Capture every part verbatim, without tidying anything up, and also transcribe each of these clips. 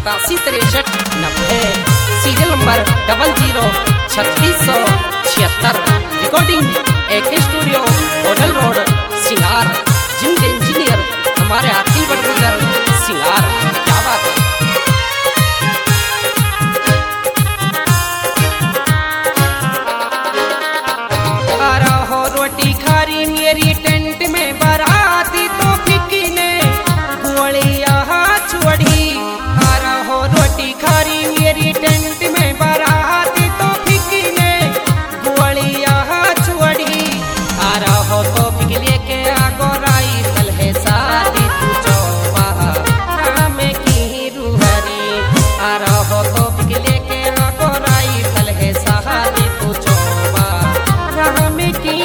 सतासी तिरसठ नब्बे सीरियल नंबर डबल जीरो छत्तीस सौ छिहत्तर। रिकॉर्डिंग एक स्टूडियो होटल रोड सिंगार। जिनके इंजीनियर हमारे आतिल बड़गुजर सिंगार। क्या बात है। रोटी खारी मेरी टेंट में बराती तो फिकी ने गोलियां छोड़ी। आ रहो रोटी खारी मेरी टेंट में बराती तो फिकी ने गोलियां छोड़ी। आ रहो तो फिक लेके आगो राई कल है शादी तू चौबा नाम की रूहरी। आ रहो तो फिक लेके आगो राई कल है शादी तू चौबा नाम की।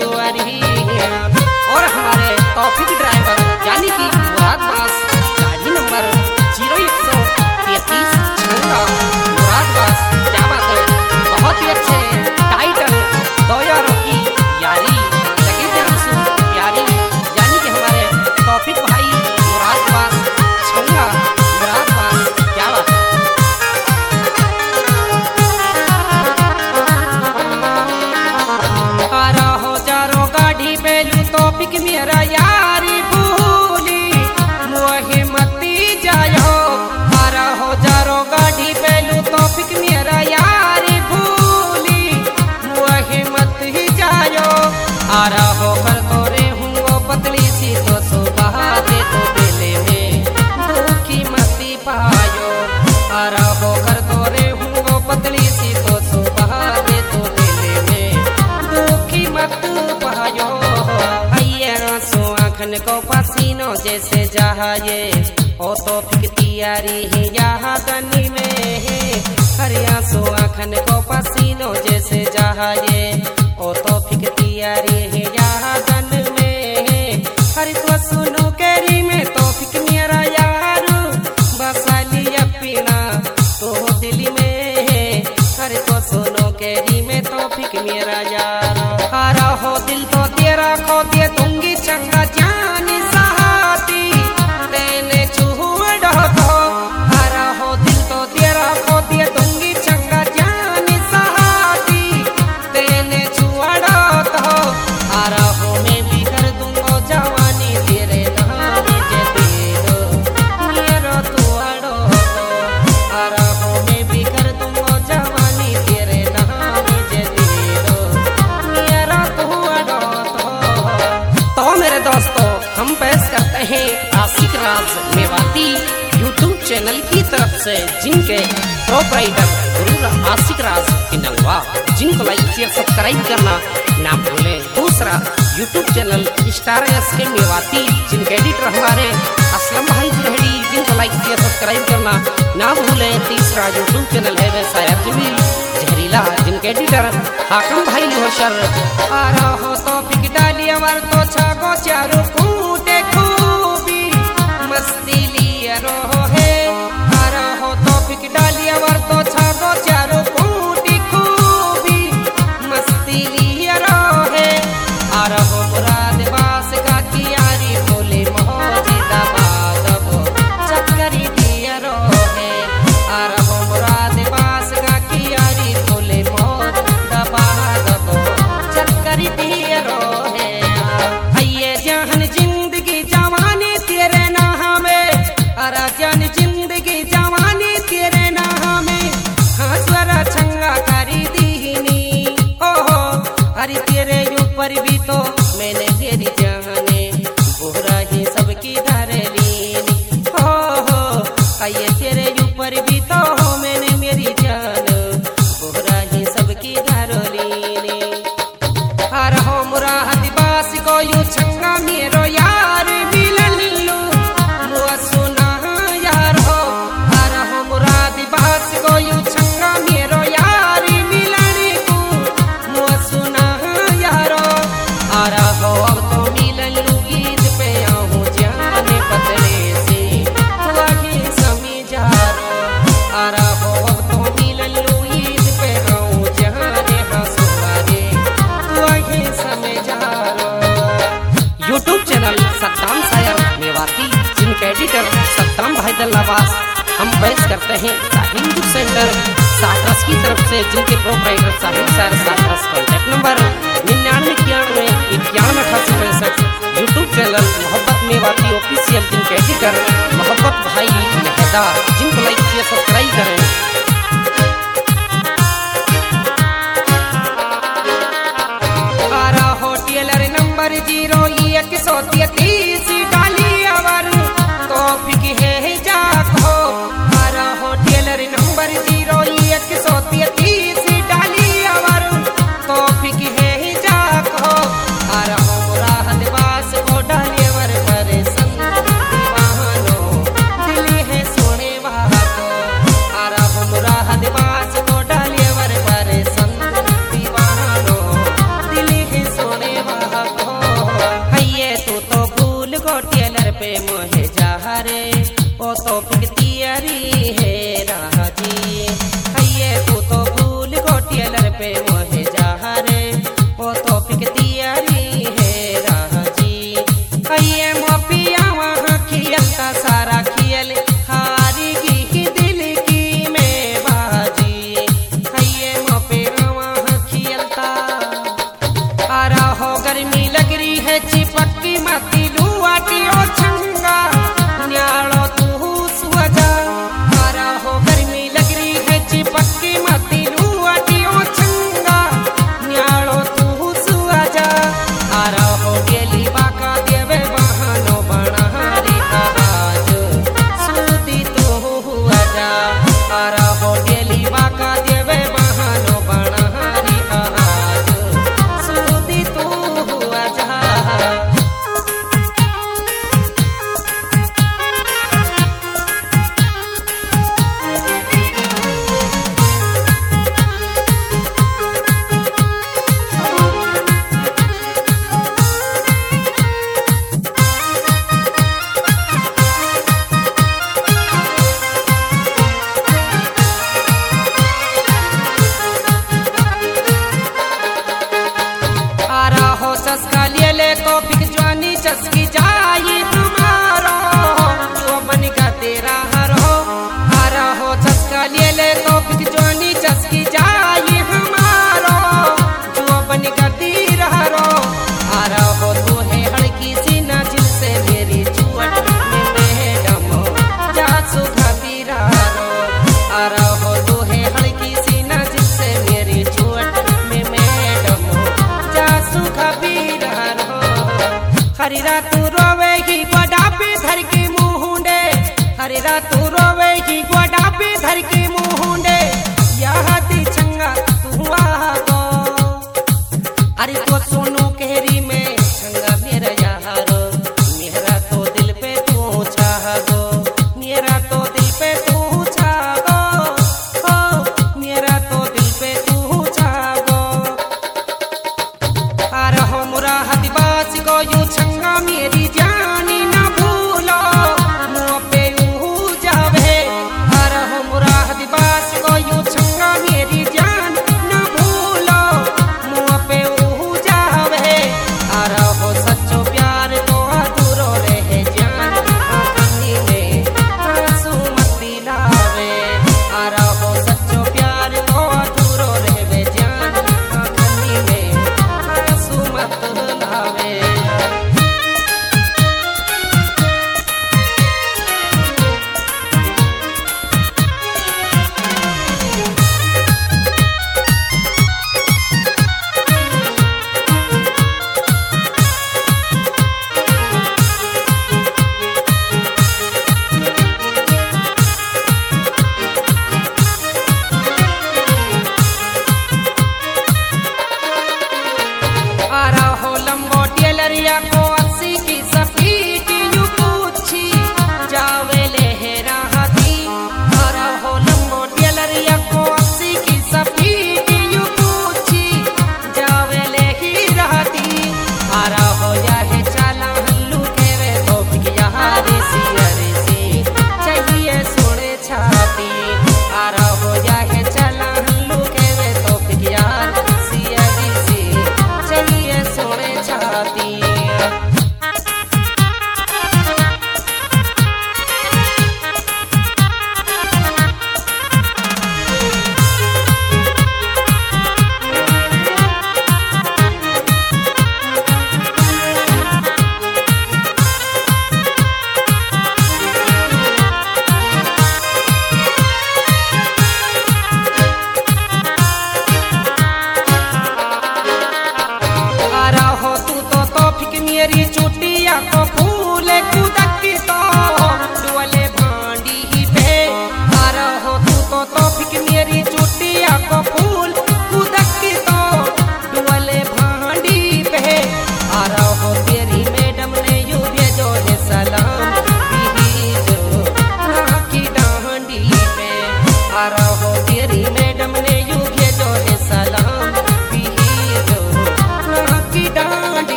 और हमारे टॉपिक ड्राइवर यानी कि मुराद बास गाड़ी नंबर जीरो एक सौ तैतीस छंगा। मुराद बास क्या बात है। बहुत ही अच्छे टाइटल दो यारों की यारी लगी जरसू यारी यानी कि हमारे टॉपिक भाई मुराद बास छंगा। मुराद बास क्या बात है। टॉपिक मेरा यारी भूली मोहे मती जायो। मारा हो जारो गाड़ी पहलू टॉपिक मेरा यारी भूली मोहे मत ही जायो। आ रहो कर तो रे हूँ पतली सी तो सुबह दे तो बेले में भूखी मती पायो। आ रहो कर तो रे हूँ पतली सी तो सुबह दे तो बेले में भूखी मत पायो। आँखन को पसीनो जैसे जहाये ओ तो फिक तियारी है यहाँ तनी में। हरे आंसू आँखन को पसीनो जैसे जहाये ओ तो फिक तियारी है यहाँ तन में। हरे तो सुनो कैरी में तो फिक मेरा यार बसा लिया पीना तो दिल में। हरे तो सुनो कैरी में तो फिक मेरा यार। हारा हो दिल तो तेरा खो दे दूंगी चंगा जान सहाती तेने छुड़ दो। हारा हो दिल तो तेरा खो दे दूंगी चंगा जान सहाती तेने छुड़ दो। हारा हो मैं भी कर दूंगा जवानी तेरे नाम जे तेरो मेरा तू अड़ो। हारा हो मैं भी कर दूंगा जवानी तेरे नाम जे तेरो मेरा तू अड़ो। तो मेरे दोस्तों हम पेश करते हैं आशिक राज मेवाती यूट्यूब चैनल की तरफ से जिनके प्रोपराइटर गुरु आशिक राज किनलवा। जिनको लाइक शेयर सब्सक्राइब करना ना भूलें। दूसरा यूट्यूब चैनल स्टार एस के मेवाती जिनके एडिटर हमारे असलम भाई जहरी जिनको लाइक शेयर सब्सक्राइब करना ना भूलें। तीसरा यूट्यूब चैनल है शायर जमील जहरीला जिनके एडिटर हाकम भाई लोहशर। आ रहो तो फिक डालिया वर तो छागो चारो कूटे खूबी मस्ती लिया रो है। आ रहो तो फिक डालिया वर तो छागो चारो कूटी खूबी मस्ती लिया रो है। आ रहो मुराद बास का कियारी बोले मोहजिदा बादबो चक्करी दिया रो है। आ रहो मुराद बास का कियारी बोले मोहजिदा बादबो चक्करी दिया रो है। जहन जिंदगी जवानी तेरे नाम में। अरे जन जिंदगी जवानी तेरे नाम में। हाँ स्वरा छंगा करी दीनी ओहो। अरे तेरे ऊपर भी तो मैंने तेरी जाने बुरा ही सबकी धर लीनी हो हो। आइए तेरे ऊपर भी तो मैंने मेरी जान बुरा ही सबकी धर लीनी। हर हो मुराद बास को यू छंगा मेरो यार मिलन लो मुआ सुना यार हो। हर हो मुराद बास को यू छंगा मेरो यार मिलन को मुआ सुना यारो। आ रहो अब तो मिलन लू ईद पे आऊँ जाने पतले से वही समझारो। आ रहो अब तो मिलन लू ईद पे आऊँ जाने हंसुआरे वही समझारो। यूट्यूब चैनल सद्दाम शायर मेवाती जिनके एडिटर सद्दाम भाई दल्लाबास हम बहस करते हैं साहिल बुक सेंटर साटरस की तरफ से, जिनके प्रोपराइटर साहिल सर। साटरस कॉन्टैक्ट नंबर निन्यानवे इक्यानवे इक्यानवे अठासी पैंसठ। यूट्यूब चैनल मोहब्बत मेवाती ऑफिशियल, जिनके एडिटर मोहब्बत भाई मेहदा, जिनको लाइक किया सब्सक्राइब करें। नंबर जीरो एक सौ तैतीस डाली आवर तो फिकी है जाको। हमारा होटलर नंबर जीरो एक सौ तैतीस डाली आवर तो फिकी है जाको। हमारा हमरा हदवास को डालीवर पर संग दीवानो दिली है सोने वाला को। हमारा हमरा हदवास को डालीवर पर संग दीवानो दिली है सोने वाला को। तू तो भूल गो टेलर पे मोहे जहरे ओ तो फिक्तियारी है राजी। हैये तू तो भूल गो टेलर पे मोहे जहरे ओ तो फिक्तियारी है राजी। हैये मोपिया वहाँ खियलता सारा खियल हारी की दिल की में बाजी। हैये मोपिया वहाँ खियलता आरा हो गर्मी लग रही है चिपकी मती लुआटी ओ छंगा न्यालो तू सुजा। आरा हो गर्मी लग रही है चिपकी मती लुआटी ओ छंगा न्यालो तू सुजा। आरा हो गेली बाका देवे बहानो बनारी आज सूदी तू हुआ जा। आरा हो गेली बाका देवे बहानो बनारी आज सूदी तू हुआ जा। चस्का ले ले तो फिक जवानी चस्की जाई तुम्हारो जो बन का तेरा हरो। हरा हो चस्का ले ले तो फिक जवानी चस्की जाई हमारो जो बन का तेरा हरो। हरा हो तू है हड़की सी ना जिनसे मेरी चुअट में मैडम जा सुखा पीरा रो। हरा हो तू है हड़की सी ना जिनसे मेरी चुअट में मैडम जा सुखा पीरा रो। हरी रात रोवेगी गोडा पे धर के मुंडे, हरी रात रोवेगी गोडा पे धर के मुंडे। यहाँ ती छंगा तू आ गो अरे तो सोनू कहरी में छंगा मेरा यारो। मेरा तो दिल पे तू छा गो, मेरा तो दिल पे तू छा गो, ओ मेरा तो दिल पे तू छा गो। अरे हो मुरा हदबास को यू छंगा मेरी जानी ना भूलो मुँह पे यूं जावे। अरे हो मुरा हदबास को यू छंगा मेरी जान ना भूलो मुँह पे यूं जावे। अरे हो सच्चो प्यार तो अधूरो रहे जान आँखनी में आंसू मत दिलावे। अरे हो सच्चो प्यार तो अधूरो रहे जान आँखनी में आंसू मत दिलावे। आरा हो लंबो टेलरिया को अस्सी की सफीट यू पूछी जावे लहरा हाथी। आरा हो लंबो टेलरिया को अस्सी की सफीट यू पूछी जावे लहरा हाथी। आरा हो जाए चाला हल्लू केवे तो फिकिया हारी सी अरे सी चाहिए सोने छाती। आरा हो जाए चाला हल्लू केवे तो फिकिया सी अरे सी चाहिए सोने छाती। मेरी चुटिया को फूल कूदा